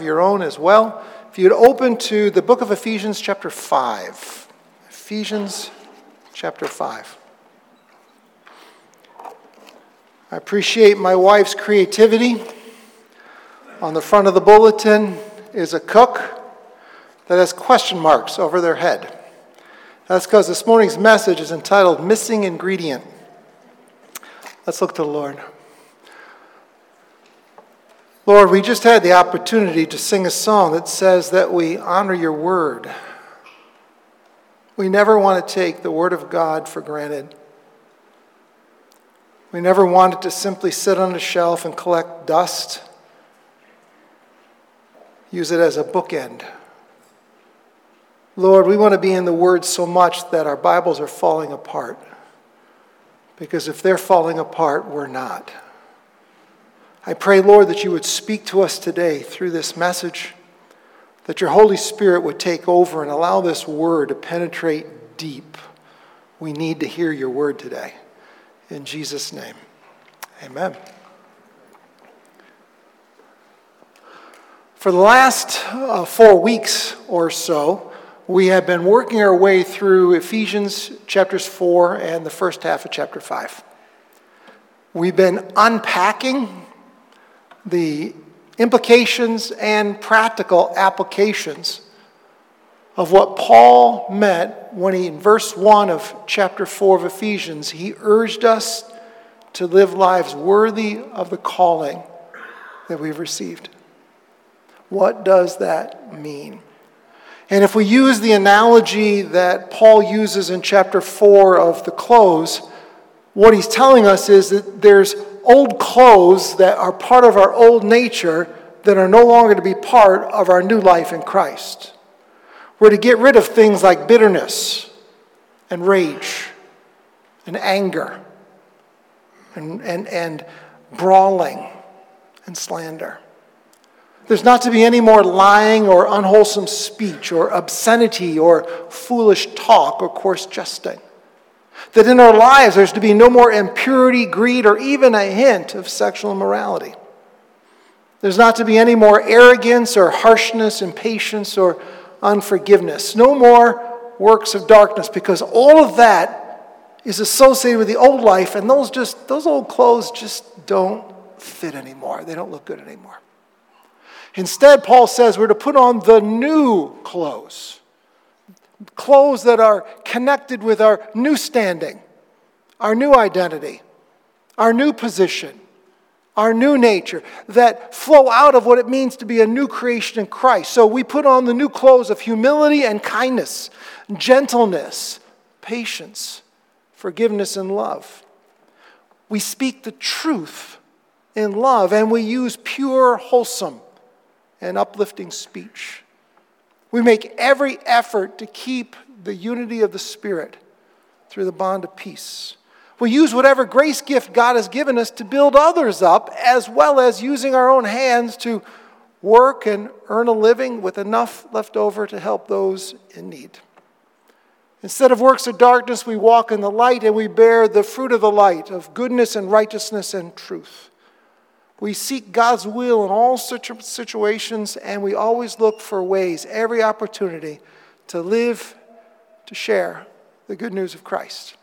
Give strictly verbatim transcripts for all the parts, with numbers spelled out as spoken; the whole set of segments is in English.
Your own as well. If you'd open to the book of Ephesians chapter five. Ephesians chapter five. I appreciate my wife's creativity. On the front of the bulletin is a cook that has question marks over their head. That's because this morning's message is entitled Missing Ingredient. Let's look to the Lord. Lord, we just had the opportunity to sing a song that says that we honor your word. We never want to take the word of God for granted. We never want it to simply sit on a shelf and collect dust. Use it as a bookend. Lord, we want to be in the word so much that our Bibles are falling apart. Because if they're falling apart, we're not. I pray, Lord, that you would speak to us today through this message, that your Holy Spirit would take over and allow this word to penetrate deep. We need to hear your word today. In Jesus' name, amen. For the last uh, four weeks or so, we have been working our way through Ephesians chapters four and the first half of chapter five. We've been unpacking the implications and practical applications of what Paul meant when he, in verse one of chapter four of Ephesians, he urged us to live lives worthy of the calling that we've received. What does that mean? And if we use the analogy that Paul uses in chapter four of the clothes, what he's telling us is that there's old clothes that are part of our old nature that are no longer to be part of our new life in Christ. We're to get rid of things like bitterness and rage and anger and, and, and brawling and slander. There's not to be any more lying or unwholesome speech or obscenity or foolish talk or coarse jesting. That in our lives there's to be no more impurity, greed, or even a hint of sexual immorality. There's not to be any more arrogance or harshness, impatience, or unforgiveness. No more works of darkness, because all of that is associated with the old life, and those just those old clothes just don't fit anymore. They don't look good anymore. Instead, Paul says we're to put on the new clothes. Clothes that are connected with our new standing, our new identity, our new position, our new nature, that flow out of what it means to be a new creation in Christ. So we put on the new clothes of humility and kindness, gentleness, patience, forgiveness, and love. We speak the truth in love, and we use pure, wholesome, and uplifting speech. We make every effort to keep the unity of the Spirit through the bond of peace. We use whatever grace gift God has given us to build others up, as well as using our own hands to work and earn a living with enough left over to help those in need. Instead of works of darkness, we walk in the light and we bear the fruit of the light of goodness and righteousness and truth. We seek God's will in all situations, and we always look for ways, every opportunity, to live, to share the good news of Christ.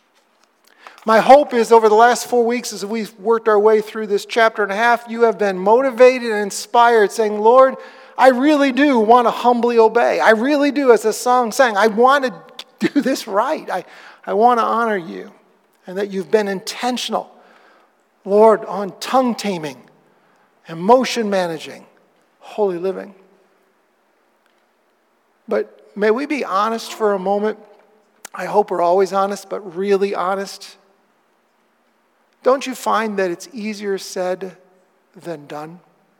My hope is over the last four weeks, as we've worked our way through this chapter and a half, you have been motivated and inspired, saying, Lord, I really do want to humbly obey. I really do, as the song sang, I want to do this right. I, I want to honor you, and that you've been intentional, Lord, on tongue taming, emotion managing, holy living. But may we be honest for a moment. I hope we're always honest, but really honest. Don't you find that it's easier said than done?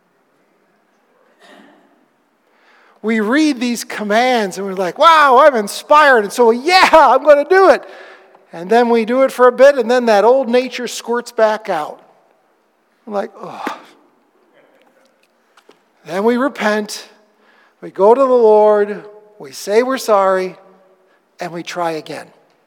We read these commands and we're like, wow, I'm inspired. And so, yeah, I'm going to do it. And then we do it for a bit, and then that old nature squirts back out. We're like, oh. Then we repent, we go to the Lord, we say we're sorry, and we try again.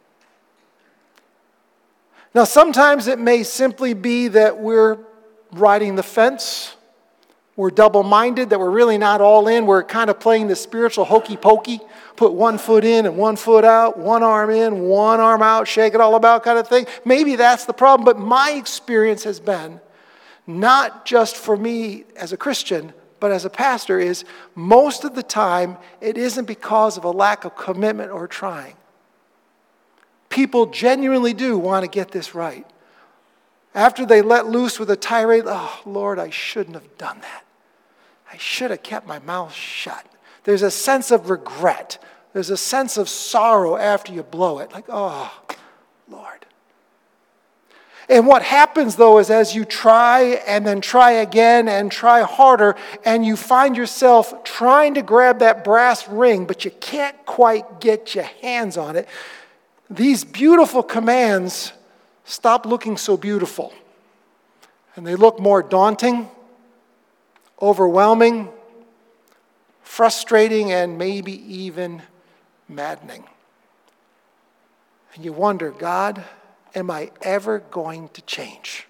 Now, sometimes it may simply be that we're riding the fence, we're double-minded, that we're really not all in. We're kind of playing the spiritual hokey-pokey. Put one foot in and one foot out, one arm in, one arm out, shake it all about kind of thing. Maybe that's the problem, but my experience has been, not just for me as a Christian, but as a pastor, is most of the time it isn't because of a lack of commitment or trying. People genuinely do want to get this right. After they let loose with a tirade, oh, Lord, I shouldn't have done that. I should have kept my mouth shut. There's a sense of regret. There's a sense of sorrow after you blow it. Like, oh, Lord. And what happens, though, is as you try and then try again and try harder, and you find yourself trying to grab that brass ring, but you can't quite get your hands on it, these beautiful commands stop looking so beautiful. And they look more daunting, overwhelming, frustrating, and maybe even maddening. And you wonder, God, am I ever going to change?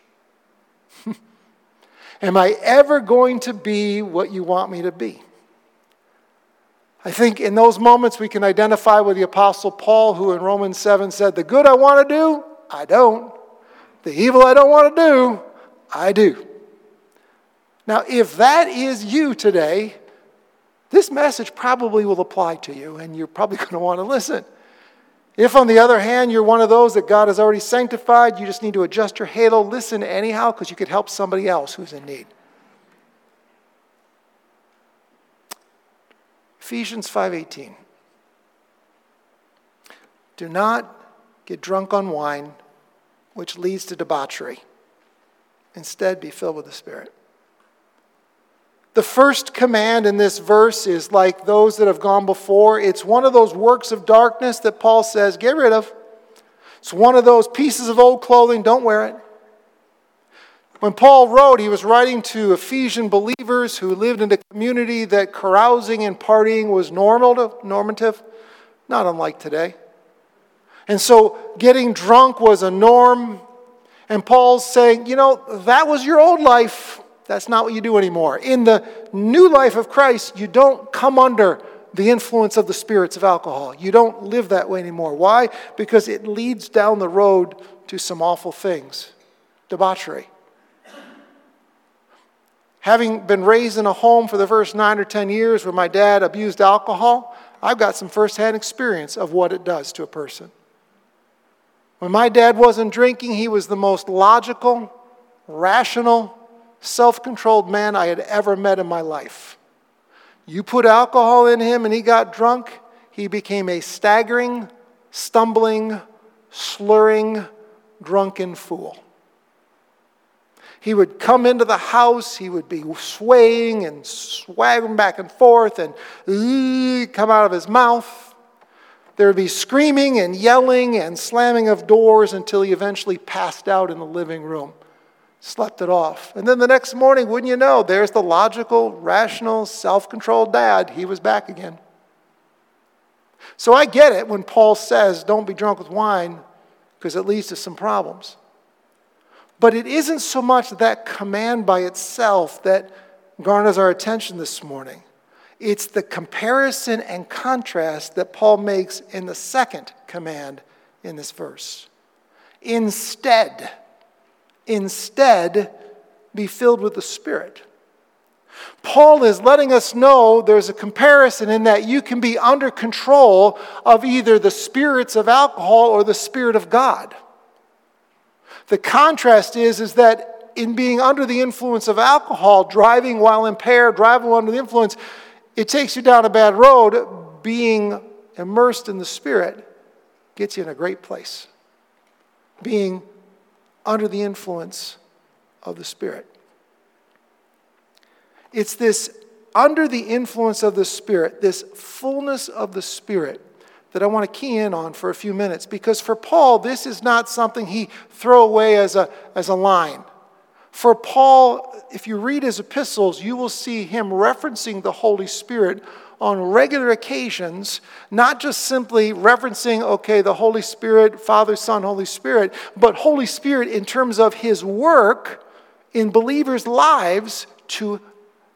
Am I ever going to be what you want me to be? I think in those moments we can identify with the Apostle Paul, who in Romans seven said, the good I want to do, I don't. The evil I don't want to do, I do. Now, if that is you today, this message probably will apply to you, and you're probably going to want to listen. If, on the other hand, you're one of those that God has already sanctified, you just need to adjust your halo, listen anyhow, because you could help somebody else who's in need. Ephesians five eighteen. Do not get drunk on wine, which leads to debauchery. Instead, be filled with the Spirit. The first command in this verse is like those that have gone before. It's one of those works of darkness that Paul says, get rid of. It's one of those pieces of old clothing, don't wear it. When Paul wrote, he was writing to Ephesian believers who lived in a community that carousing and partying was normal, normative, not unlike today. And so getting drunk was a norm. And Paul's saying, you know, that was your old life. That's not what you do anymore. In the new life of Christ, you don't come under the influence of the spirits of alcohol. You don't live that way anymore. Why? Because it leads down the road to some awful things. Debauchery. Having been raised in a home for the first nine or ten years where my dad abused alcohol, I've got some firsthand experience of what it does to a person. When my dad wasn't drinking, he was the most logical, rational, self-controlled man I had ever met in my life. You put alcohol in him and he got drunk, he became a staggering, stumbling, slurring, drunken fool. He would come into the house, he would be swaying and swaggering back and forth and uh, come out of his mouth. There would be screaming and yelling and slamming of doors until he eventually passed out in the living room. Slept it off. And then the next morning, wouldn't you know, there's the logical, rational, self-controlled dad. He was back again. So I get it when Paul says, don't be drunk with wine, because it leads to some problems. But it isn't so much that command by itself that garners our attention this morning. It's the comparison and contrast that Paul makes in the second command in this verse. Instead, Instead, be filled with the Spirit. Paul is letting us know there's a comparison in that you can be under control of either the spirits of alcohol or the Spirit of God. The contrast is, is that in being under the influence of alcohol, driving while impaired, driving while under the influence, it takes you down a bad road. Being immersed in the Spirit gets you in a great place. Being under the influence of the Spirit. It's this under the influence of the Spirit, this fullness of the Spirit, that I want to key in on for a few minutes. Because for Paul, this is not something he throw away as a, as a line. For Paul, if you read his epistles, you will see him referencing the Holy Spirit on regular occasions, not just simply referencing, okay, the Holy Spirit, Father, Son, Holy Spirit, but Holy Spirit in terms of his work in believers' lives to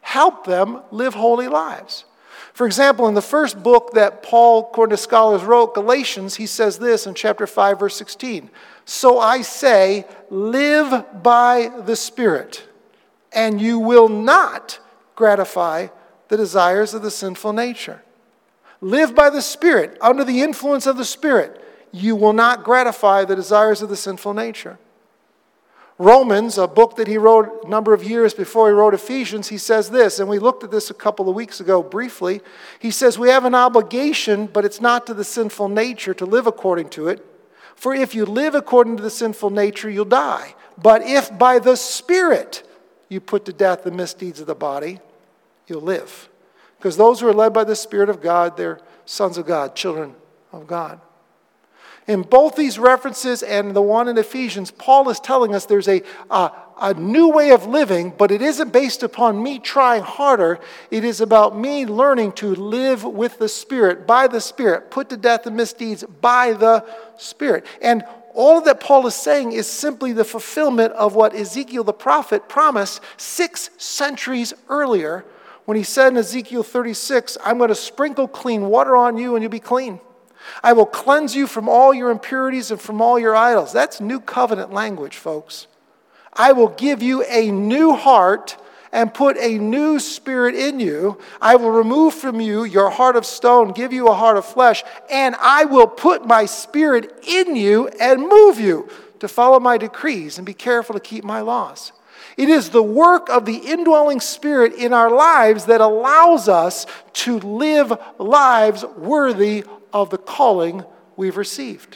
help them live holy lives. For example, in the first book that Paul, according to scholars, wrote, Galatians, he says this in chapter five, verse sixteen. So I say, live by the Spirit, and you will not gratify the desires of the sinful nature. Live by the Spirit, under the influence of the Spirit. You will not gratify the desires of the sinful nature. Romans, a book that he wrote a number of years before he wrote Ephesians, he says this, and we looked at this a couple of weeks ago briefly. He says, we have an obligation, but it's not to the sinful nature to live according to it. For if you live according to the sinful nature, you'll die. But if by the Spirit you put to death the misdeeds of the body, you'll live. Because those who are led by the Spirit of God, they're sons of God, children of God. In both these references and the one in Ephesians, Paul is telling us there's a, a, a new way of living, but it isn't based upon me trying harder. It is about me learning to live with the Spirit, by the Spirit, put to death the misdeeds by the Spirit. And all that Paul is saying is simply the fulfillment of what Ezekiel the prophet promised six centuries earlier when he said in Ezekiel thirty-six, I'm going to sprinkle clean water on you and you'll be clean. I will cleanse you from all your impurities and from all your idols. That's new covenant language, folks. I will give you a new heart and put a new spirit in you. I will remove from you your heart of stone, give you a heart of flesh, and I will put my spirit in you and move you to follow my decrees and be careful to keep my laws. It is the work of the indwelling Spirit in our lives that allows us to live lives worthy of the calling we've received.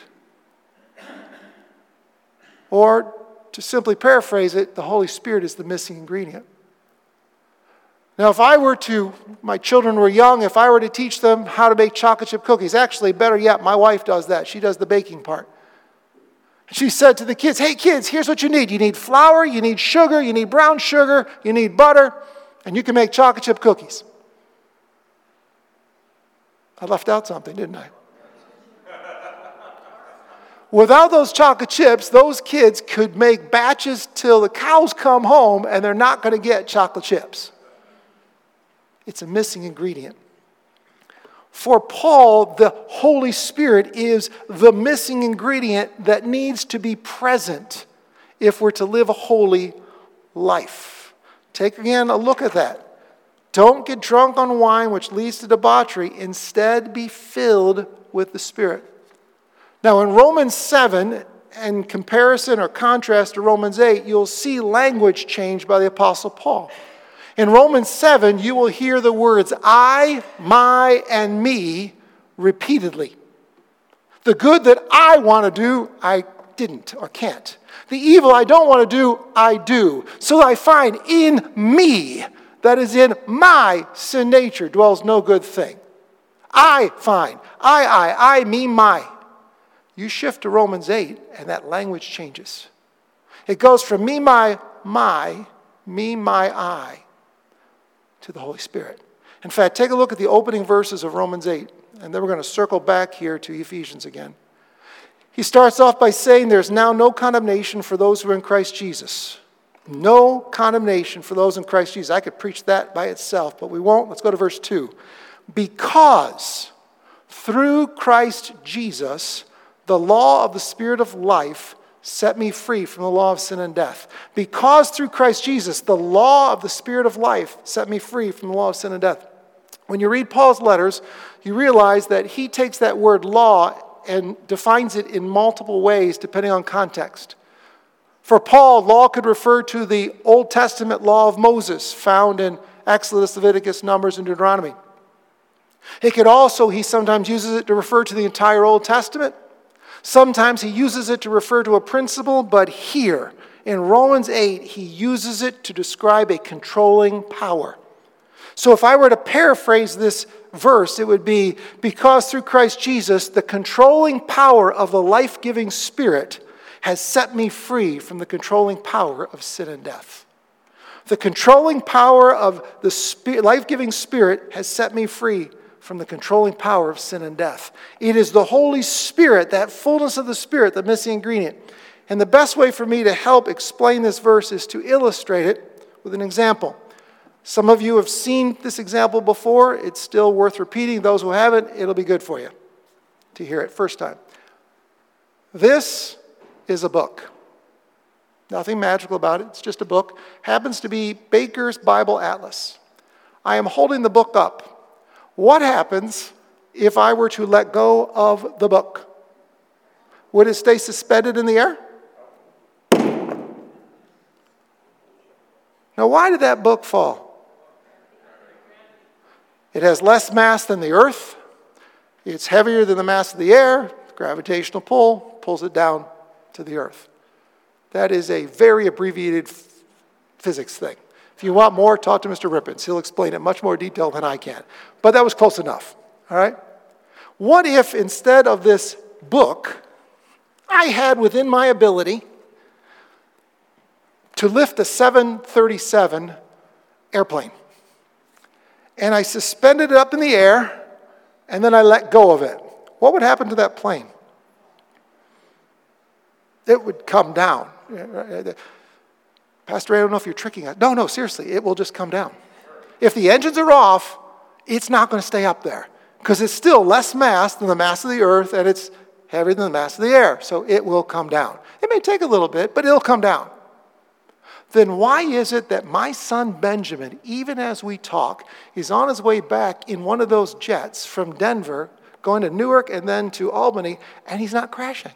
Or, to simply paraphrase it, the Holy Spirit is the missing ingredient. Now, if I were to, my children were young, if I were to teach them how to make chocolate chip cookies, actually, better yet, my wife does that. She does the baking part. She said to the kids, hey kids, here's what you need. You need flour, you need sugar, you need brown sugar, you need butter, and you can make chocolate chip cookies. I left out something, didn't I? Without those chocolate chips, those kids could make batches till the cows come home and they're not going to get chocolate chips. It's a missing ingredient. For Paul, the Holy Spirit is the missing ingredient that needs to be present if we're to live a holy life. Take again a look at that. Don't get drunk on wine, which leads to debauchery. Instead, be filled with the Spirit. Now, in Romans seven, in comparison or contrast to Romans eight, you'll see language changed by the Apostle Paul. In Romans seven, you will hear the words I, my, and me repeatedly. The good that I want to do, I didn't or can't. The evil I don't want to do, I do. So I find in me, that is in my sin nature, dwells no good thing. I find, I, I, I, me, my. You shift to Romans eight, and that language changes. It goes from me, my, my, me, my, I, to the Holy Spirit. In fact, take a look at the opening verses of Romans eight, and then we're going to circle back here to Ephesians again. He starts off by saying there's now no condemnation for those who are in Christ Jesus. No condemnation for those in Christ Jesus. I could preach that by itself, but we won't. Let's go to verse two. Because through Christ Jesus, the law of the Spirit of life set me free from the law of sin and death. Because through Christ Jesus, the law of the Spirit of life set me free from the law of sin and death. When you read Paul's letters, you realize that he takes that word law and defines it in multiple ways depending on context. For Paul, law could refer to the Old Testament law of Moses found in Exodus, Leviticus, Numbers, and Deuteronomy. It could also, he sometimes uses it to refer to the entire Old Testament. Sometimes he uses it to refer to a principle, but here in Romans eight, he uses it to describe a controlling power. So if I were to paraphrase this verse, it would be, because through Christ Jesus, the controlling power of the life-giving Spirit has set me free from the controlling power of sin and death. The controlling power of the spirit, life-giving Spirit has set me free from the controlling power of sin and death. It is the Holy Spirit, that fullness of the Spirit, the missing ingredient. And the best way for me to help explain this verse is to illustrate it with an example. Some of you have seen this example before. It's still worth repeating. Those who haven't, it'll be good for you to hear it first time. This is a book. Nothing magical about it. It's just a book. Happens to be Baker's Bible Atlas. I am holding the book up. What happens if I were to let go of the book? Would it stay suspended in the air? Now, why did that book fall? It has less mass than the earth. It's heavier than the mass of the air. Gravitational pull pulls it down to the earth. That is a very abbreviated f- physics thing. If you want more, talk to Mister Rippins. He'll explain it in much more detail than I can. But that was close enough. All right? What if instead of this book, I had within my ability to lift a seven thirty-seven airplane? And I suspended it up in the air, and then I let go of it. What would happen to that plane? It would come down. Pastor, I don't know if you're tricking us. No, no, seriously, it will just come down. If the engines are off, it's not going to stay up there because it's still less mass than the mass of the earth, and it's heavier than the mass of the air, so it will come down. It may take a little bit, but it'll come down. Then why is it that my son Benjamin, even as we talk, is on his way back in one of those jets from Denver, going to Newark and then to Albany, and he's not crashing?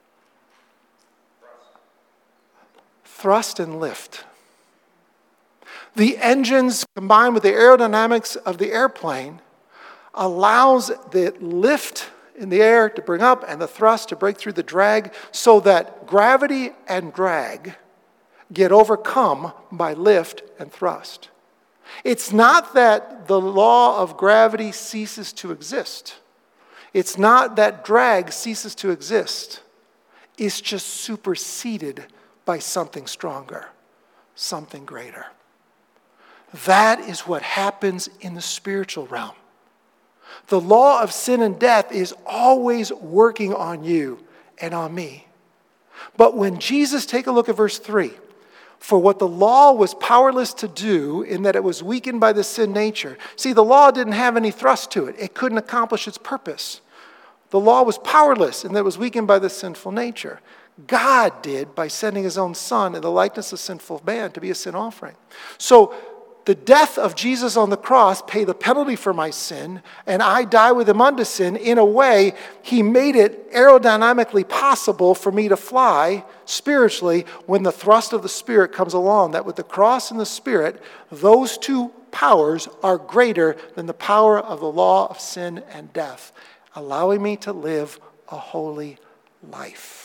Thrust and lift. The engines combined with the aerodynamics of the airplane allows the lift in the air to bring up and the thrust to break through the drag so that gravity and drag get overcome by lift and thrust. It's not that the law of gravity ceases to exist. It's not that drag ceases to exist. It's just superseded by something stronger, something greater. That is what happens in the spiritual realm. The law of sin and death is always working on you and on me. But when Jesus, take a look at verse three, for what the law was powerless to do in that it was weakened by the sin nature. See, the law didn't have any thrust to it. It couldn't accomplish its purpose. The law was powerless in that it was weakened by the sinful nature. God did by sending his own son in the likeness of sinful man to be a sin offering. So the death of Jesus on the cross paid the penalty for my sin, and I die with him unto sin. In a way, he made it aerodynamically possible for me to fly spiritually when the thrust of the Spirit comes along. That with the cross and the Spirit, those two powers are greater than the power of the law of sin and death, allowing me to live a holy life.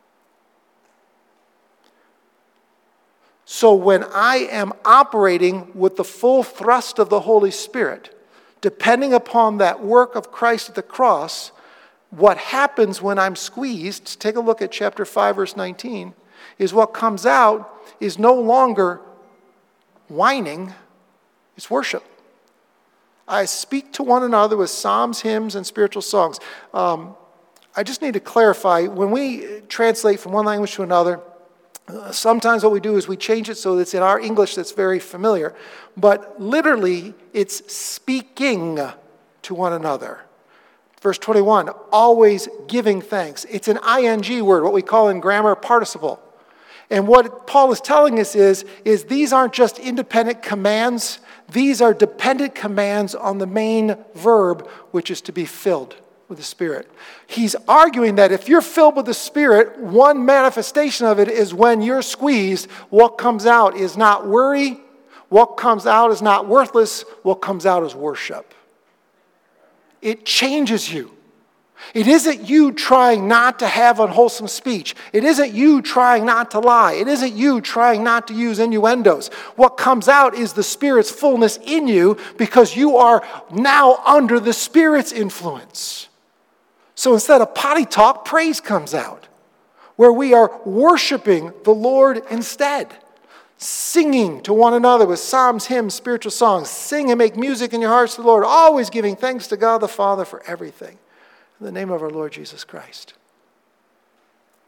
So when I am operating with the full thrust of the Holy Spirit, depending upon that work of Christ at the cross, what happens when I'm squeezed, take a look at chapter five, verse nineteen, is what comes out is no longer whining, it's worship. I speak to one another with psalms, hymns, and spiritual songs. Um, I just need to clarify, when we translate from one language to another, Uh, sometimes what we do is we change it so that it's in our English that's very familiar. But literally, it's speaking to one another. Verse twenty-one, always giving thanks. It's an ing word, what we call in grammar participle. And what Paul is telling us is, is these aren't just independent commands. These are dependent commands on the main verb, which is to be filled with the Spirit. He's arguing that if you're filled with the Spirit, one manifestation of it is when you're squeezed, what comes out is not worry, what comes out is not worthless, what comes out is worship. It changes you. It isn't you trying not to have unwholesome speech. It isn't you trying not to lie. It isn't you trying not to use innuendos. What comes out is the Spirit's fullness in you because you are now under the Spirit's influence. So instead of potty talk, praise comes out, where we are worshiping the Lord instead. Singing to one another with psalms, hymns, spiritual songs. Sing and make music in your hearts to the Lord, always giving thanks to God the Father for everything. In the name of our Lord Jesus Christ.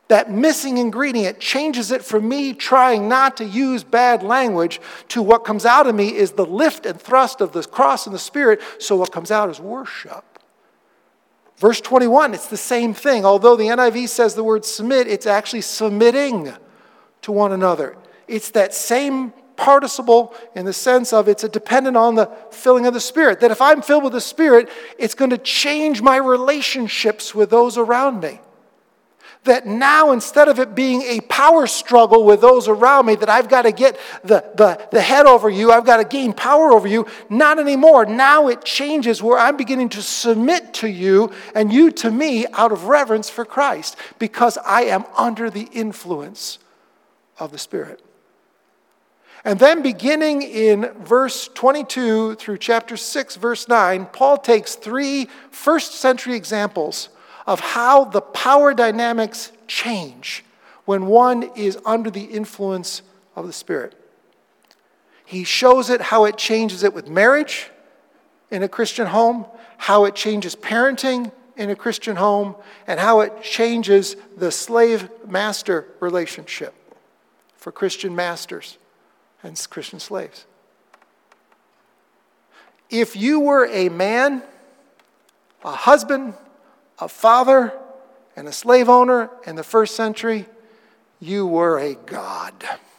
That missing ingredient changes it from me trying not to use bad language to what comes out of me is the lift and thrust of the cross and the Spirit, so what comes out is worship. Verse twenty-one, it's the same thing. Although the N I V says the word submit, it's actually submitting to one another. It's that same participle in the sense of it's a dependent on the filling of the Spirit. That if I'm filled with the Spirit, it's going to change my relationships with those around me. That now, instead of it being a power struggle with those around me, that I've got to get the, the, the head over you, I've got to gain power over you, not anymore. Now it changes where I'm beginning to submit to you and you to me out of reverence for Christ because I am under the influence of the Spirit. And then beginning in verse twenty-two through chapter six, verse nine, Paul takes three first century examples of how the power dynamics change when one is under the influence of the Spirit. He shows it how it changes it with marriage in a Christian home, how it changes parenting in a Christian home, and how it changes the slave-master relationship for Christian masters and Christian slaves. If you were a man, a husband, a father, and a slave owner in the first century, you were a god.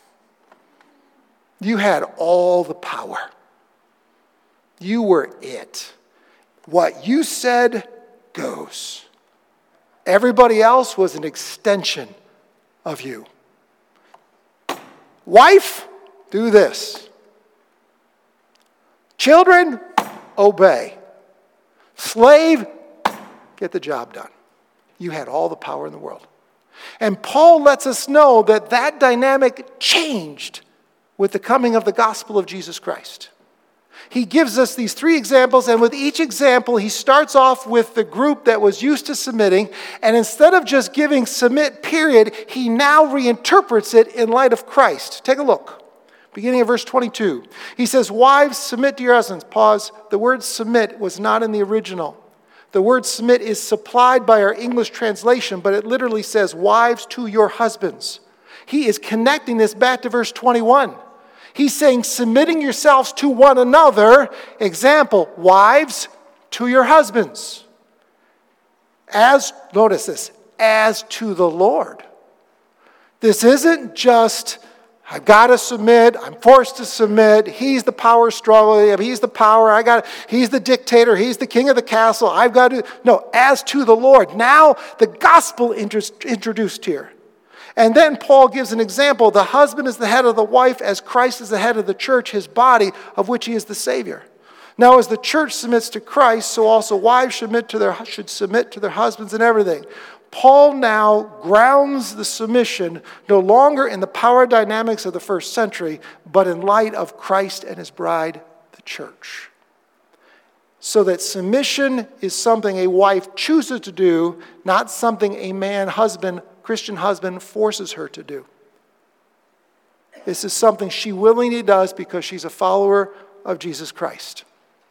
You had all the power. You were it. What you said goes. Everybody else was an extension of you. Wife, do this. Children, obey. Slave, get the job done. You had all the power in the world. And Paul lets us know that that dynamic changed with the coming of the gospel of Jesus Christ. He gives us these three examples, and with each example, he starts off with the group that was used to submitting, and instead of just giving submit, period, he now reinterprets it in light of Christ. Take a look. Beginning of verse twenty-two. He says, wives, submit to your husbands. Pause. The word submit was not in the original. The word submit is supplied by our English translation, but it literally says, wives to your husbands. He is connecting this back to verse twenty-one. He's saying, submitting yourselves to one another. Example, wives to your husbands. As, notice this, as to the Lord. This isn't just, I've got to submit, I'm forced to submit, he's the power struggle, he's the power, I got, he's the dictator, he's the king of the castle, I've got to, no, as to the Lord. Now the gospel introduced here. And then Paul gives an example. The husband is the head of the wife as Christ is the head of the church, his body, of which he is the Savior. Now as the church submits to Christ, so also wives should submit to their, should submit to their husbands and everything. Paul now grounds the submission no longer in the power dynamics of the first century, but in light of Christ and his bride, the church. So that submission is something a wife chooses to do, not something a man, husband, Christian husband forces her to do. This is something she willingly does because she's a follower of Jesus Christ.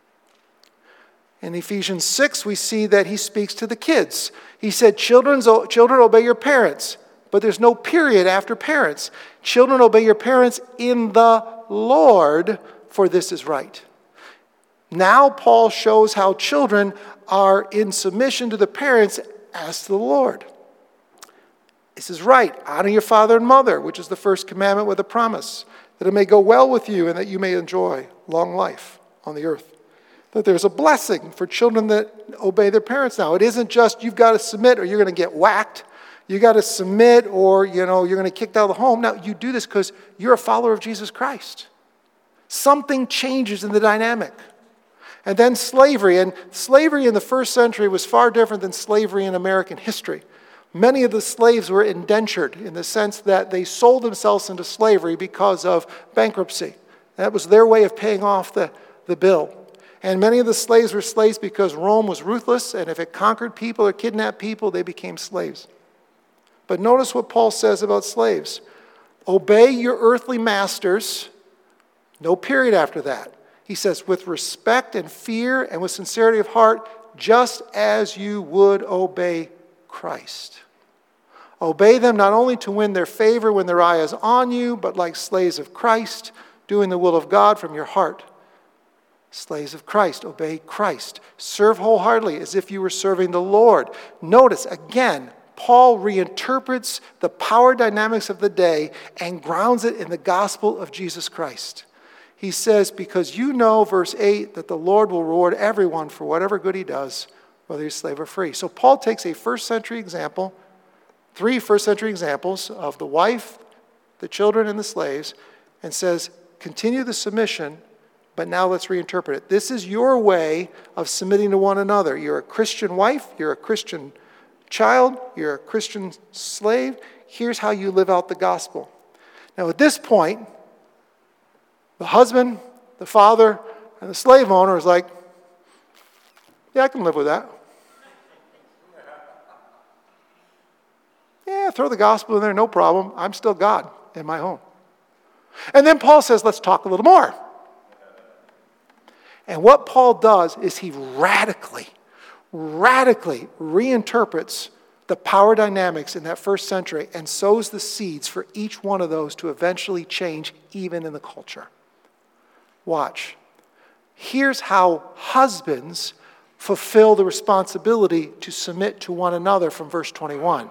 In Ephesians six, we see that he speaks to the kids. He said, children, children obey your parents. But there's no period after parents. Children, obey your parents in the Lord, for this is right. Now Paul shows how children are in submission to the parents as to the Lord. This is right. Honor your father and mother, which is the first commandment with a promise, that it may go well with you and that you may enjoy long life on the earth. That there's a blessing for children that obey their parents now. It isn't just you've got to submit or you're going to get whacked. You got to submit or, you know, you're going to get kicked out of the home. Now, you do this because you're a follower of Jesus Christ. Something changes in the dynamic. And then slavery. And slavery in the first century was far different than slavery in American history. Many of the slaves were indentured in the sense that they sold themselves into slavery because of bankruptcy. That was their way of paying off the, the bill. And many of the slaves were slaves because Rome was ruthless, and if it conquered people or kidnapped people, they became slaves. But notice what Paul says about slaves. Obey your earthly masters. No period after that. He says, with respect and fear and with sincerity of heart, just as you would obey Christ. Obey them not only to win their favor when their eye is on you, but like slaves of Christ, doing the will of God from your heart. Slaves of Christ, obey Christ. Serve wholeheartedly as if you were serving the Lord. Notice, again, Paul reinterprets the power dynamics of the day and grounds it in the gospel of Jesus Christ. He says, because you know, verse eight, that the Lord will reward everyone for whatever good he does, whether he's slave or free. So Paul takes a first century example, three first century examples of the wife, the children, and the slaves, and says, continue the submission, but now let's reinterpret it. This is your way of submitting to one another. You're a Christian wife, you're a Christian child, you're a Christian slave. Here's how you live out the gospel. Now at this point, the husband, the father, and the slave owner is like, yeah, I can live with that. Yeah, throw the gospel in there, no problem. I'm still God in my home. And then Paul says, let's talk a little more. And what Paul does is he radically, radically reinterprets the power dynamics in that first century and sows the seeds for each one of those to eventually change even in the culture. Watch. Here's how husbands fulfill the responsibility to submit to one another from verse twenty-one.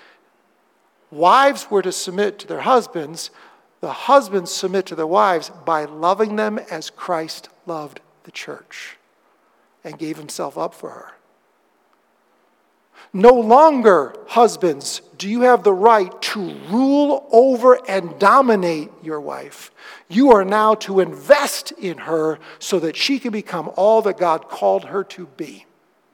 Wives were to submit to their husbands. The husbands submit to their wives by loving them as Christ loved the church and gave himself up for her. No longer, husbands, do you have the right to rule over and dominate your wife. You are now to invest in her so that she can become all that God called her to be.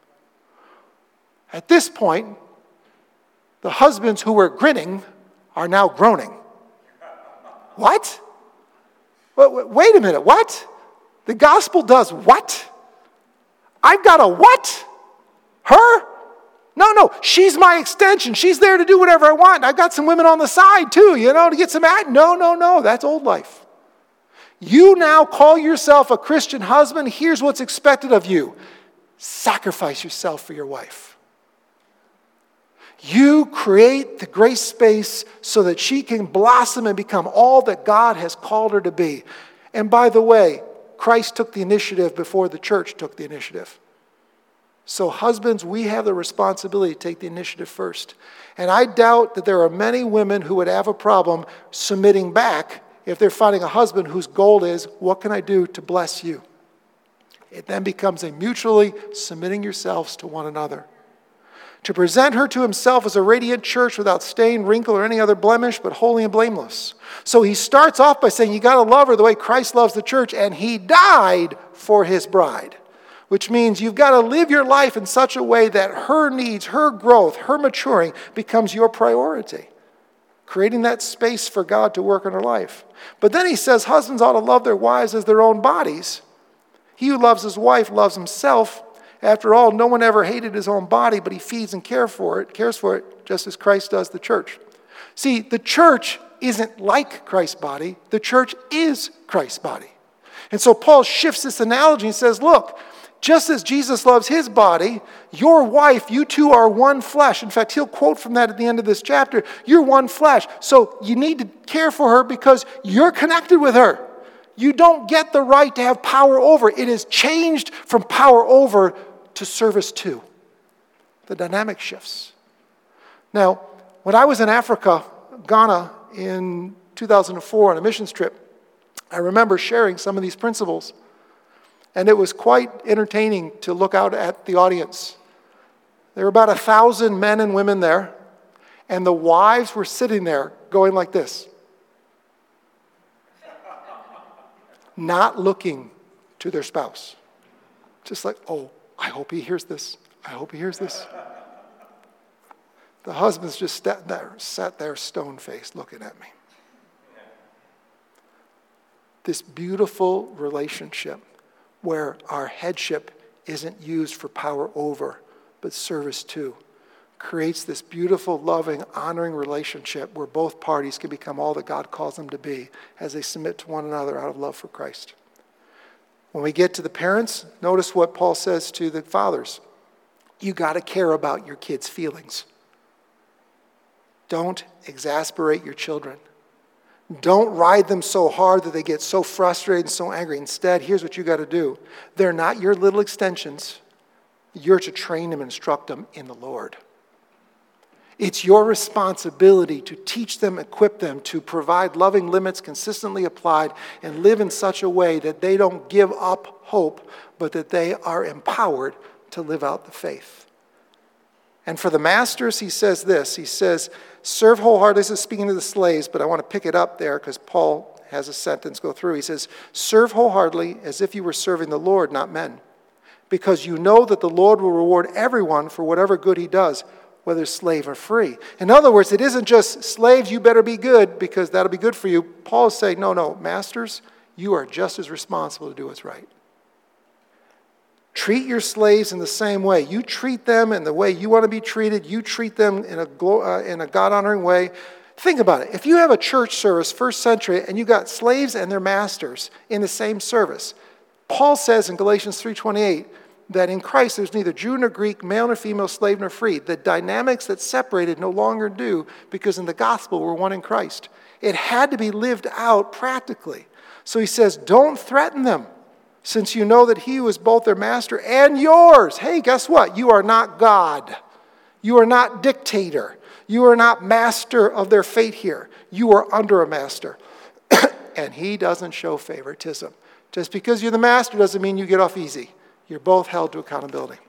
At this point, the husbands who were grinning are now groaning. What? Wait a minute, what? The gospel does what? I've got a what? Her? No, no, she's my extension. She's there to do whatever I want. I've got some women on the side too, you know, to get some at. No, no, no, that's old life. You now call yourself a Christian husband. Here's what's expected of you. Sacrifice yourself for your wife. You create the grace space so that she can blossom and become all that God has called her to be. And by the way, Christ took the initiative before the church took the initiative. So husbands, we have the responsibility to take the initiative first. And I doubt that there are many women who would have a problem submitting back if they're finding a husband whose goal is, what can I do to bless you? It then becomes a mutually submitting yourselves to one another. To present her to himself as a radiant church without stain, wrinkle, or any other blemish, but holy and blameless. So he starts off by saying, you got to love her the way Christ loves the church, and he died for his bride. Which means you've got to live your life in such a way that her needs, her growth, her maturing becomes your priority. Creating that space for God to work in her life. But then he says husbands ought to love their wives as their own bodies. He who loves his wife loves himself. After all, no one ever hated his own body, but he feeds and cares for it, cares for it just as Christ does the church. See, the church isn't like Christ's body. The church is Christ's body. And so Paul shifts this analogy and says, look, just as Jesus loves his body, your wife, you two are one flesh. In fact, he'll quote from that at the end of this chapter. You're one flesh. So you need to care for her because you're connected with her. You don't get the right to have power over. It is changed from power over to service to. The dynamic shifts. Now, when I was in Africa, Ghana, in two thousand four on a missions trip, I remember sharing some of these principles. And it was quite entertaining to look out at the audience. There were about a thousand men and women there, and the wives were sitting there going like this. Not looking to their spouse. Just like, oh, I hope he hears this. I hope he hears this. The husbands just sat there, sat there stone-faced looking at me. This beautiful relationship where our headship isn't used for power over, but service to, creates this beautiful, loving, honoring relationship where both parties can become all that God calls them to be as they submit to one another out of love for Christ. When we get to the parents, notice what Paul says to the fathers. You got to care about your kids' feelings. Don't exasperate your children. Don't ride them so hard that they get so frustrated and so angry. Instead, here's what you got to do. They're not your little extensions. You're to train them and instruct them in the Lord. It's your responsibility to teach them, equip them, to provide loving limits consistently applied and live in such a way that they don't give up hope, but that they are empowered to live out the faith. And for the masters, he says this. He says, serve wholeheartedly. This is speaking to the slaves, but I want to pick it up there because Paul has a sentence go through. He says, serve wholeheartedly as if you were serving the Lord, not men, because you know that the Lord will reward everyone for whatever good he does, whether slave or free. In other words, it isn't just slaves, you better be good because that'll be good for you. Paul is saying, no, no, masters, you are just as responsible to do what's right. Treat your slaves in the same way. You treat them in the way you want to be treated. You treat them in a, uh, in a God-honoring way. Think about it. If you have a church service, first century, and you got slaves and their masters in the same service, Paul says in Galatians three twenty-eight that in Christ there's neither Jew nor Greek, male nor female, slave nor free. The dynamics that separated no longer do, because in the gospel we're one in Christ. It had to be lived out practically. So he says, don't threaten them, since you know that he who is both their master and yours. Hey, guess what? You are not God. You are not dictator. You are not master of their fate here. You are under a master. And he doesn't show favoritism. Just because you're the master doesn't mean you get off easy. You're both held to accountability.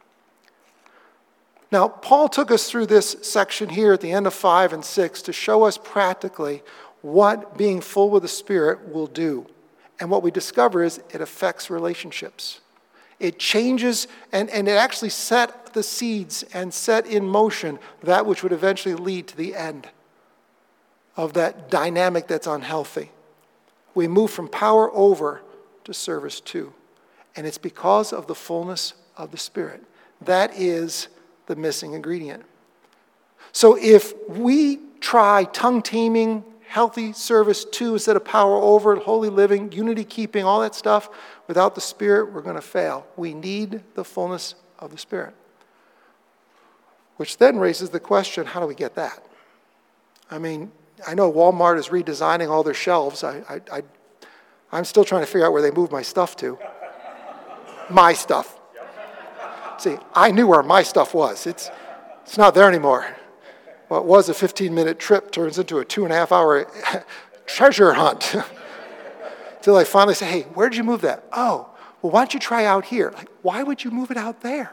Now, Paul took us through this section here at the end of five and six to show us practically what being full with the Spirit will do. And what we discover is it affects relationships. It changes, and, and it actually set the seeds and set in motion that which would eventually lead to the end of that dynamic that's unhealthy. We move from power over to service to. And it's because of the fullness of the Spirit. That is the missing ingredient. So if we try tongue-taming, healthy service to instead of power over, holy living, unity keeping, all that stuff, without the Spirit, we're going to fail. We need the fullness of the Spirit. Which then raises the question, how do we get that? I mean, I know Walmart is redesigning all their shelves. I, I, I, I'm still trying to figure out where they move my stuff to. My stuff. See, I knew where my stuff was. It's, it's not there anymore. What was a fifteen-minute trip turns into a two-and-a-half-hour treasure hunt. Until I finally say, hey, where did you move that? Oh, well, why don't you try out here? Like, why would you move it out there?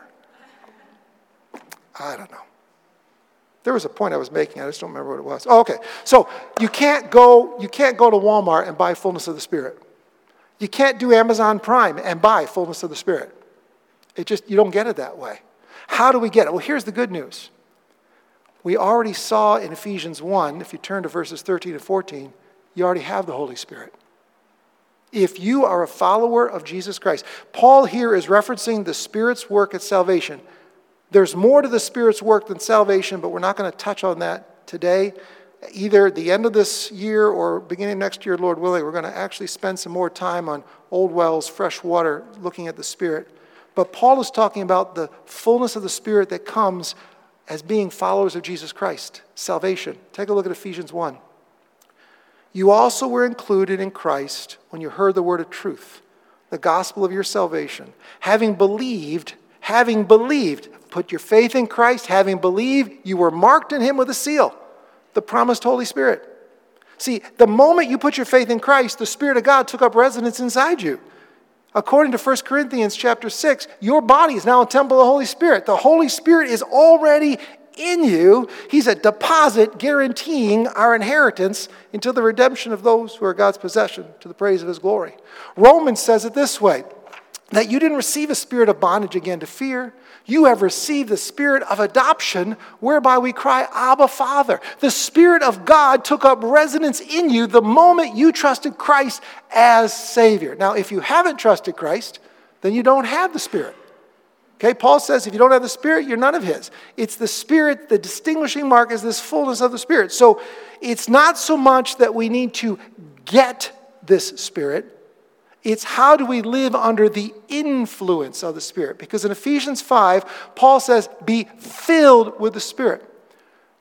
I don't know. There was a point I was making. I just don't remember what it was. Oh, okay. So you can't go, you can't go to Walmart and buy fullness of the Spirit. You can't do Amazon Prime and buy fullness of the Spirit. It just, you don't get it that way. How do we get it? Well, here's the good news. We already saw in Ephesians one, if you turn to verses thirteen and fourteen, you already have the Holy Spirit. If you are a follower of Jesus Christ, Paul here is referencing the Spirit's work at salvation. There's more to the Spirit's work than salvation, but we're not going to touch on that today. Either the end of this year or beginning of next year, Lord willing, we're going to actually spend some more time on old wells, fresh water, looking at the Spirit. But Paul is talking about the fullness of the Spirit that comes as being followers of Jesus Christ, salvation. Take a look at Ephesians one. You also were included in Christ when you heard the word of truth, the gospel of your salvation. Having believed, having believed, put your faith in Christ, having believed, you were marked in him with a seal, the promised Holy Spirit. See, the moment you put your faith in Christ, the Spirit of God took up residence inside you. According to First Corinthians chapter six, your body is now a temple of the Holy Spirit. The Holy Spirit is already in you. He's a deposit guaranteeing our inheritance until the redemption of those who are God's possession to the praise of his glory. Romans says it this way, that you didn't receive a spirit of bondage again to fear. You have received the spirit of adoption, whereby we cry, Abba, Father. The Spirit of God took up residence in you the moment you trusted Christ as Savior. Now, if you haven't trusted Christ, then you don't have the Spirit. Okay, Paul says if you don't have the Spirit, you're none of his. It's the Spirit, the distinguishing mark is this fullness of the Spirit. So it's not so much that we need to get this Spirit. It's how do we live under the influence of the Spirit? Because in Ephesians five, Paul says, be filled with the Spirit.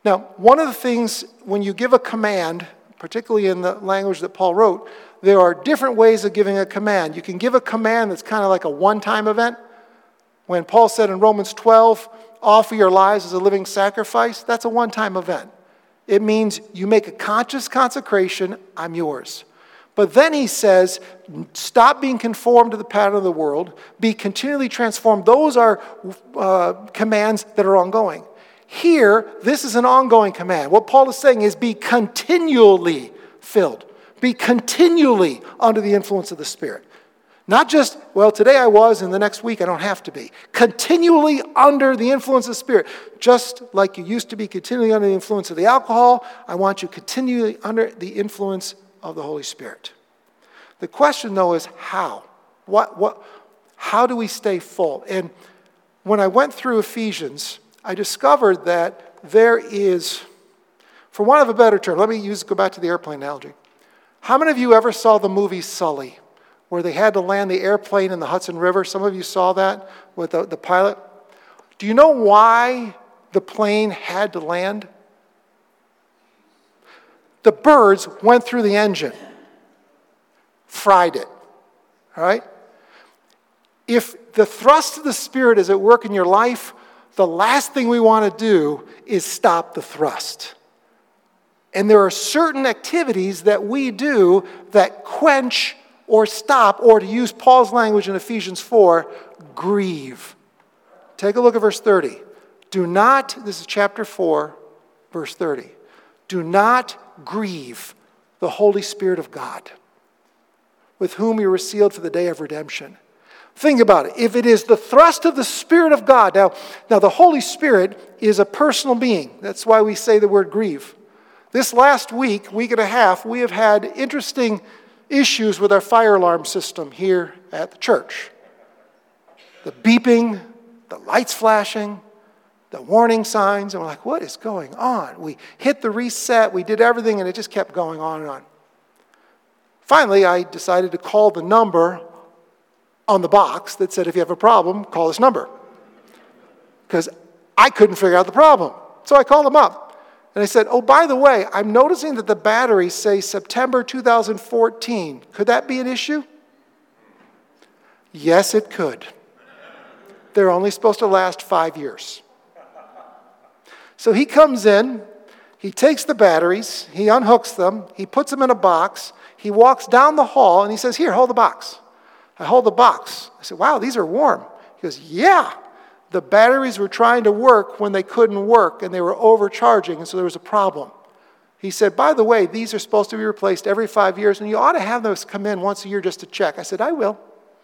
Now, one of the things when you give a command, particularly in the language that Paul wrote, there are different ways of giving a command. You can give a command that's kind of like a one-time event. When Paul said in Romans twelve, offer your lives as a living sacrifice, that's a one-time event. It means you make a conscious consecration, I'm yours. But then he says, stop being conformed to the pattern of the world, be continually transformed. Those are uh, commands that are ongoing. Here, this is an ongoing command. What Paul is saying is be continually filled. Be continually under the influence of the Spirit. Not just, well, today I was, and the next week I don't have to be. Continually under the influence of the Spirit. Just like you used to be continually under the influence of the alcohol, I want you continually under the influence of the Holy Spirit. The question, though, is how? What, what, how do we stay full? And when I went through Ephesians, I discovered that there is, for want of a better term, let me use go back to the airplane analogy. How many of you ever saw the movie Sully, where they had to land the airplane in the Hudson River? Some of you saw that with the, the pilot. Do you know why the plane had to land? The birds went through the engine, fried it, all right? If the thrust of the Spirit is at work in your life, the last thing we want to do is stop the thrust. And there are certain activities that we do that quench or stop, or to use Paul's language in Ephesians four, grieve. Take a look at verse thirty. Do not, this is chapter four, verse thirty. Do not grieve the Holy Spirit of God, with whom you were sealed for the day of redemption. Think about it. If it is the thrust of the Spirit of God, now, now the Holy Spirit is a personal being. That's why we say the word grieve. This last week, week and a half, we have had interesting issues with our fire alarm system here at the church. The beeping, the lights flashing, the warning signs, and we're like, what is going on? We hit the reset, we did everything, and it just kept going on and on. Finally, I decided to call the number on the box that said, if you have a problem, call this number. Because I couldn't figure out the problem. So I called them up. And I said, oh, by the way, I'm noticing that the batteries say September two thousand fourteen. Could that be an issue? Yes, it could. They're only supposed to last five years. So he comes in, he takes the batteries, he unhooks them, he puts them in a box, he walks down the hall, and he says, here, hold the box. I hold the box. I said, wow, these are warm. He goes, yeah. The batteries were trying to work when they couldn't work, and they were overcharging, and so there was a problem. He said, by the way, these are supposed to be replaced every five years, and you ought to have those come in once a year just to check. I said, I will.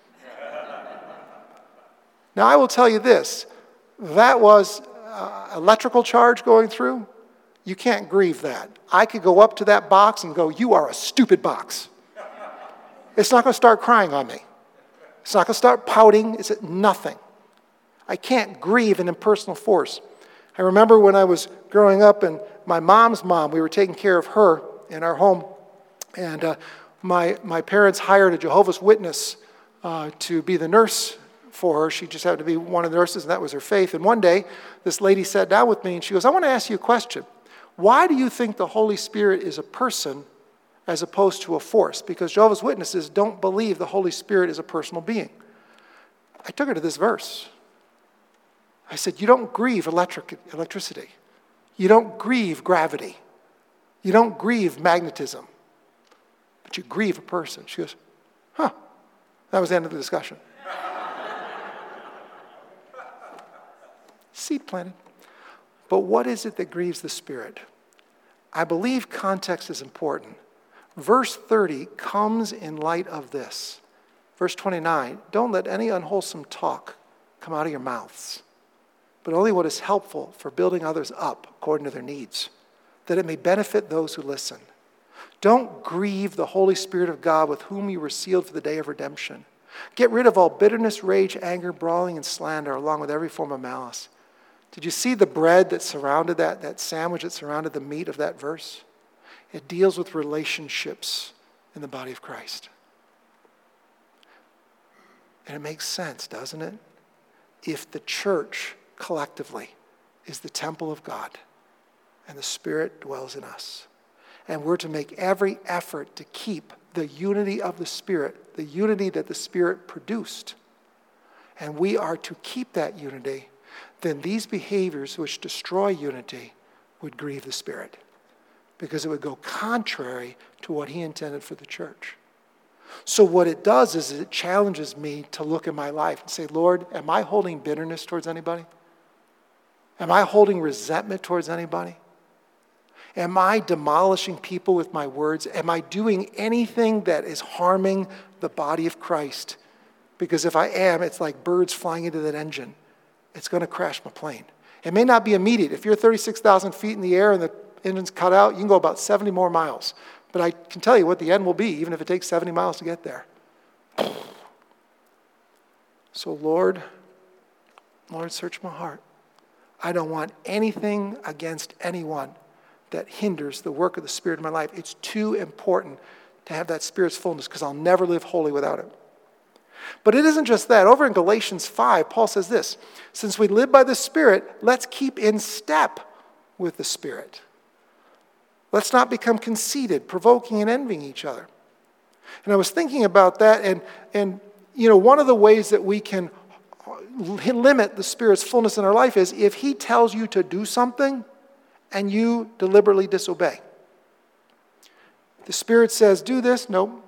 Now, I will tell you this. That was uh, electrical charge going through. You can't grieve that. I could go up to that box and go, you are a stupid box. It's not going to start crying on me. It's not going to start pouting. It's nothing. I can't grieve an impersonal force. I remember when I was growing up and my mom's mom, we were taking care of her in our home. And uh, my, my parents hired a Jehovah's Witness uh, to be the nurse for her. She just happened to be one of the nurses, and that was her faith. And one day, this lady sat down with me and she goes, I want to ask you a question. Why do you think the Holy Spirit is a person as opposed to a force? Because Jehovah's Witnesses don't believe the Holy Spirit is a personal being. I took her to this verse. I said, you don't grieve electric, electricity. You don't grieve gravity. You don't grieve magnetism. But you grieve a person. She goes, huh. That was the end of the discussion. Seed planted. But what is it that grieves the Spirit? I believe context is important. Verse thirty comes in light of this. Verse twenty-nine, don't let any unwholesome talk come out of your mouths, but only what is helpful for building others up according to their needs, that it may benefit those who listen. Don't grieve the Holy Spirit of God with whom you were sealed for the day of redemption. Get rid of all bitterness, rage, anger, brawling, and slander, along with every form of malice. Did you see the bread that surrounded that, that sandwich that surrounded the meat of that verse? It deals with relationships in the body of Christ. And it makes sense, doesn't it? If the church collectively is the temple of God, and the Spirit dwells in us. And we're to make every effort to keep the unity of the Spirit, the unity that the Spirit produced. And we are to keep that unity. Then these behaviors which destroy unity would grieve the Spirit, because it would go contrary to what he intended for the church. So what it does is it challenges me to look at my life and say, Lord, am I holding bitterness towards anybody? Am I holding resentment towards anybody? Am I demolishing people with my words? Am I doing anything that is harming the body of Christ? Because if I am, it's like birds flying into that engine. It's going to crash my plane. It may not be immediate. If you're thirty-six thousand feet in the air and the engine's cut out, you can go about seventy more miles. But I can tell you what the end will be, even if it takes seventy miles to get there. So Lord, Lord, search my heart. I don't want anything against anyone that hinders the work of the Spirit in my life. It's too important to have that Spirit's fullness, because I'll never live holy without it. But it isn't just that. Over in Galatians five, Paul says this, since we live by the Spirit, let's keep in step with the Spirit. Let's not become conceited, provoking and envying each other. And I was thinking about that, and, and you know, one of the ways that we can limit the Spirit's fullness in our life is if he tells you to do something and you deliberately disobey. The Spirit says, do this. Nope.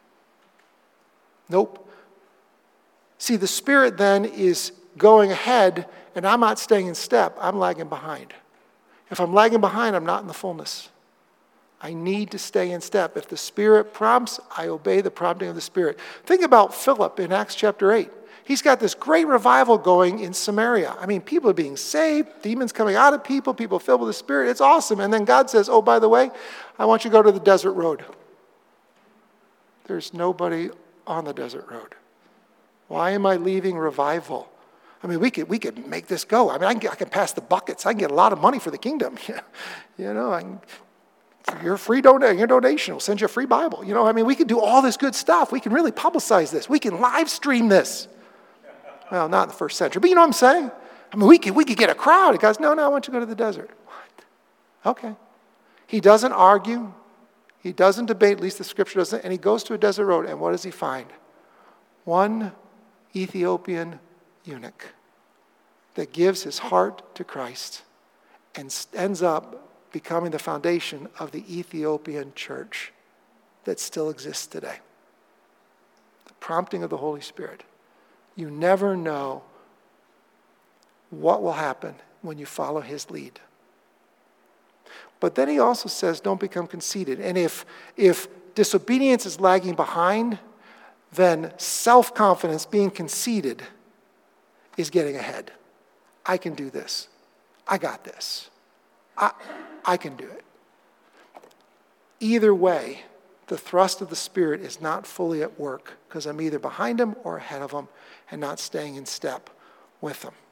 Nope. See, the Spirit then is going ahead, and I'm not staying in step. I'm lagging behind. If I'm lagging behind, I'm not in the fullness. I need to stay in step. If the Spirit prompts, I obey the prompting of the Spirit. Think about Philip in Acts chapter eight. He's got this great revival going in Samaria. I mean, people are being saved, demons coming out of people, people filled with the Spirit. It's awesome. And then God says, oh, by the way, I want you to go to the desert road. There's nobody on the desert road. Why am I leaving revival? I mean, we could we could make this go. I mean, I can, I can pass the buckets. I can get a lot of money for the kingdom. You know, I can, your free donation, your donation will send you a free Bible. You know, I mean, we can do all this good stuff. We can really publicize this. We can live stream this. Well, not in the first century, but you know what I'm saying? I mean, we could we could get a crowd. He goes, no, no, I want you to go to the desert. What? Okay. He doesn't argue. He doesn't debate, at least the scripture doesn't, and he goes to a desert road, and what does he find? One Ethiopian eunuch that gives his heart to Christ and ends up becoming the foundation of the Ethiopian church that still exists today. The prompting of the Holy Spirit. You never know what will happen when you follow his lead. But then he also says, don't become conceited. And if, if disobedience is lagging behind, then self-confidence, being conceited, is getting ahead. I can do this. I got this. I, I can do it. Either way, the thrust of the Spirit is not fully at work, because I'm either behind him or ahead of him and not staying in step with him.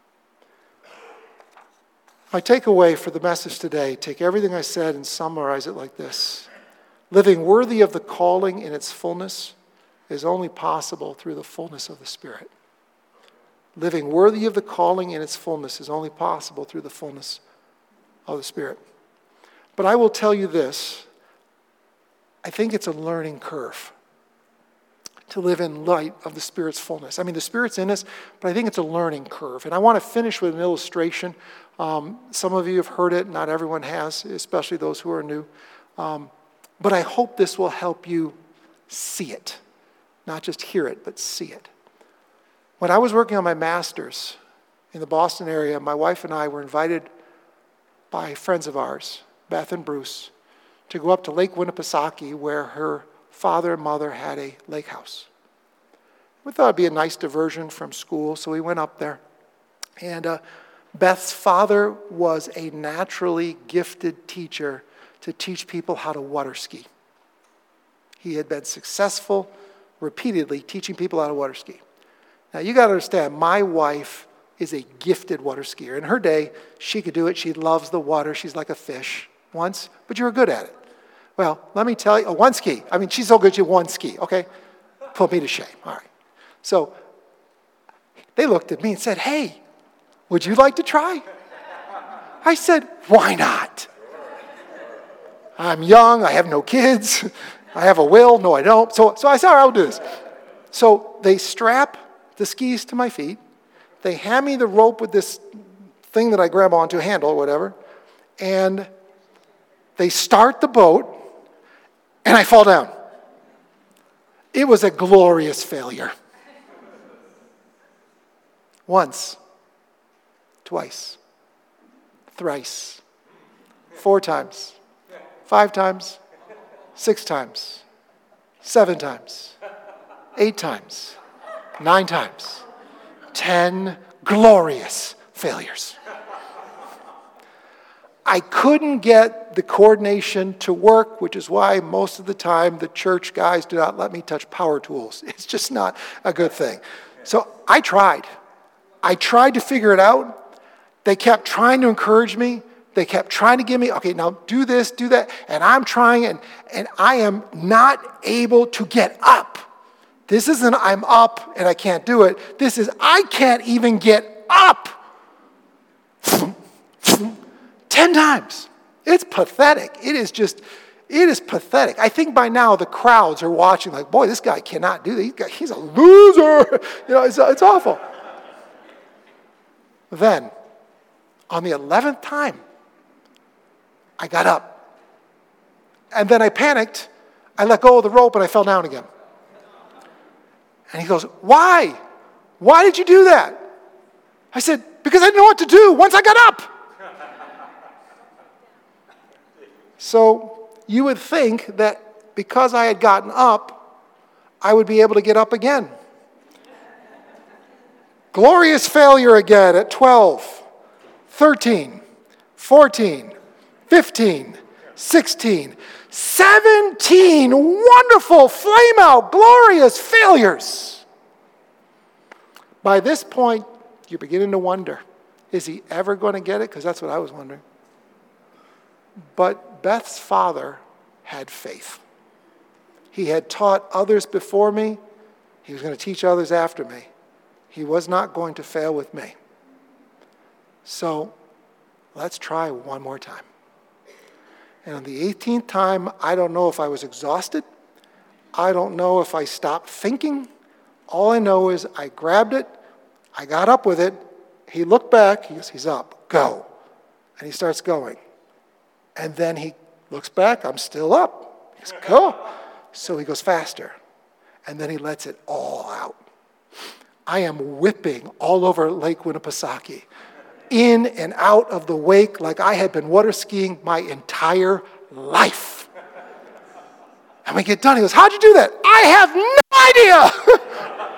My takeaway for the message today, take everything I said and summarize it like this. Living worthy of the calling in its fullness is only possible through the fullness of the Spirit. Living worthy of the calling in its fullness is only possible through the fullness of the Spirit. But I will tell you this, I think it's a learning curve to live in light of the Spirit's fullness. I mean, the Spirit's in us, but I think it's a learning curve. And I want to finish with an illustration. Um, some of you have heard it, not everyone has, especially those who are new. Um, but I hope this will help you see it. Not just hear it, but see it. When I was working on my master's in the Boston area, my wife and I were invited by friends of ours, Beth and Bruce, to go up to Lake Winnipesaukee, where her father and mother had a lake house. We thought it'd be a nice diversion from school, so we went up there. And uh, Beth's father was a naturally gifted teacher to teach people how to water ski. He had been successful repeatedly teaching people how to water ski. Now, you got to understand, my wife is a gifted water skier. In her day, she could do it. She loves the water. She's like a fish once, but you were good at it. Well, let me tell you, oh, one ski. I mean, she's so good she one ski, okay? Put me to shame. All right. So they looked at me and said, hey, would you like to try? I said, why not? I'm young, I have no kids, I have a will, no I don't. So, so I said, all right, I'll do this. So they strap the skis to my feet, they hand me the rope with this thing that I grab onto, handle or whatever, and they start the boat, and I fall down. It was a glorious failure. Once, twice, thrice, four times, five times, six times, seven times, eight times, nine times, ten glorious failures. I couldn't get the coordination to work, which is why most of the time the church guys do not let me touch power tools. It's just not a good thing. So I tried. I tried to figure it out. They kept trying to encourage me. They kept trying to give me, okay, now do this, do that. And I'm trying, and, and I am not able to get up. This isn't I'm up and I can't do it. This is I can't even get up. Ten times. It's pathetic. It is just, it is pathetic. I think by now the crowds are watching like, boy, this guy cannot do that. He's, got, he's a loser. You know, it's, it's awful. Then, on the eleventh time, I got up. And then I panicked. I let go of the rope and I fell down again. And he goes, why? Why did you do that? I said, because I didn't know what to do once I got up. So you would think that because I had gotten up, I would be able to get up again. Glorious failure again at twelve, thirteen, fourteen, fifteen, sixteen, seventeen wonderful, flame-out, glorious failures. By this point, you're beginning to wonder, is he ever going to get it? Because that's what I was wondering. But Beth's father had faith. He had taught others before me. He was going to teach others after me. He was not going to fail with me. So let's try one more time. And on the eighteenth time, I don't know if I was exhausted. I don't know if I stopped thinking. All I know is I grabbed it. I got up with it. He looked back. He goes, he's up. Go. And he starts going. And then he looks back. I'm still up. He goes, go. So he goes faster. And then he lets it all out. I am whipping all over Lake Winnipesaukee, in and out of the wake like I had been water skiing my entire life. And we get done. He goes, how'd you do that? I have no idea.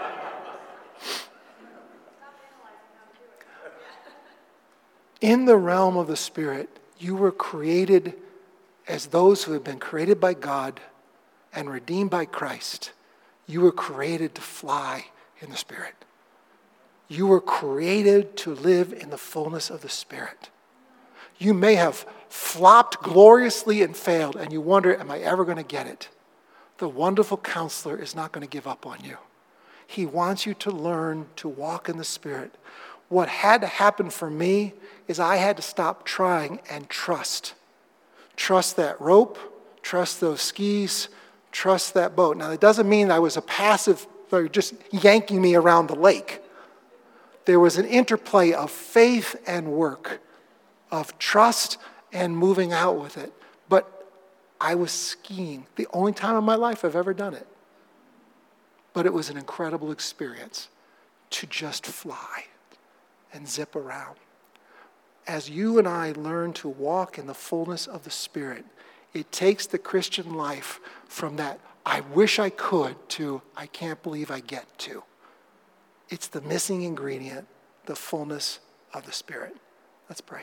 In the realm of the Spirit, you were created as those who have been created by God and redeemed by Christ. You were created to fly in the Spirit. You were created to live in the fullness of the Spirit. You may have flopped gloriously and failed, and you wonder, am I ever going to get it? The wonderful counselor is not going to give up on you. He wants you to learn to walk in the Spirit. What had to happen for me is I had to stop trying and trust. Trust that rope, trust those skis, trust that boat. Now, it doesn't mean I was a passive, or just yanking me around the lake. There was an interplay of faith and work, of trust and moving out with it. But I was skiing, the only time in my life I've ever done it. But it was an incredible experience to just fly and zip around. As you and I learn to walk in the fullness of the Spirit, it takes the Christian life from that, I wish I could, to I can't believe I get to. It's the missing ingredient, the fullness of the Spirit. Let's pray.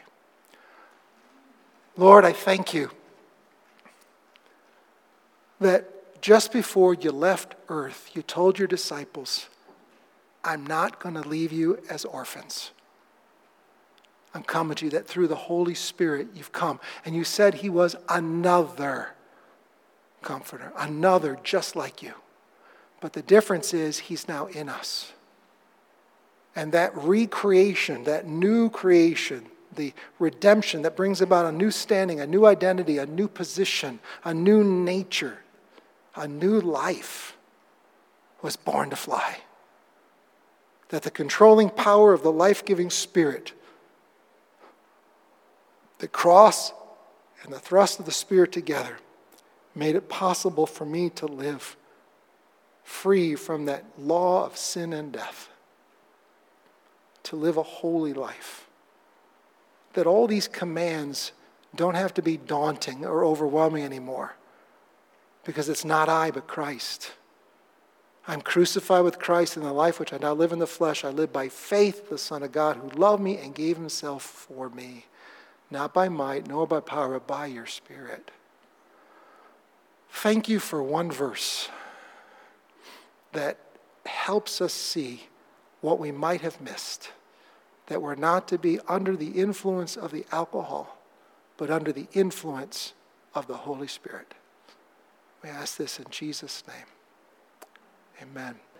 Lord, I thank you that just before you left earth, you told your disciples, I'm not going to leave you as orphans. I'm coming to you, that through the Holy Spirit you've come. And you said he was another comforter, another just like you. But the difference is he's now in us. And that recreation, that new creation, the redemption that brings about a new standing, a new identity, a new position, a new nature, a new life, was born to fly. That the controlling power of the life-giving Spirit, the cross and the thrust of the Spirit together, made it possible for me to live free from that law of sin and death, to live a holy life. That all these commands don't have to be daunting or overwhelming anymore, because it's not I, but Christ. I'm crucified with Christ, in the life which I now live in the flesh. I live by faith, the Son of God, who loved me and gave himself for me, not by might, nor by power, but by your Spirit. Thank you for one verse that helps us see what we might have missed, that we're not to be under the influence of the alcohol, but under the influence of the Holy Spirit. We ask this in Jesus' name. Amen.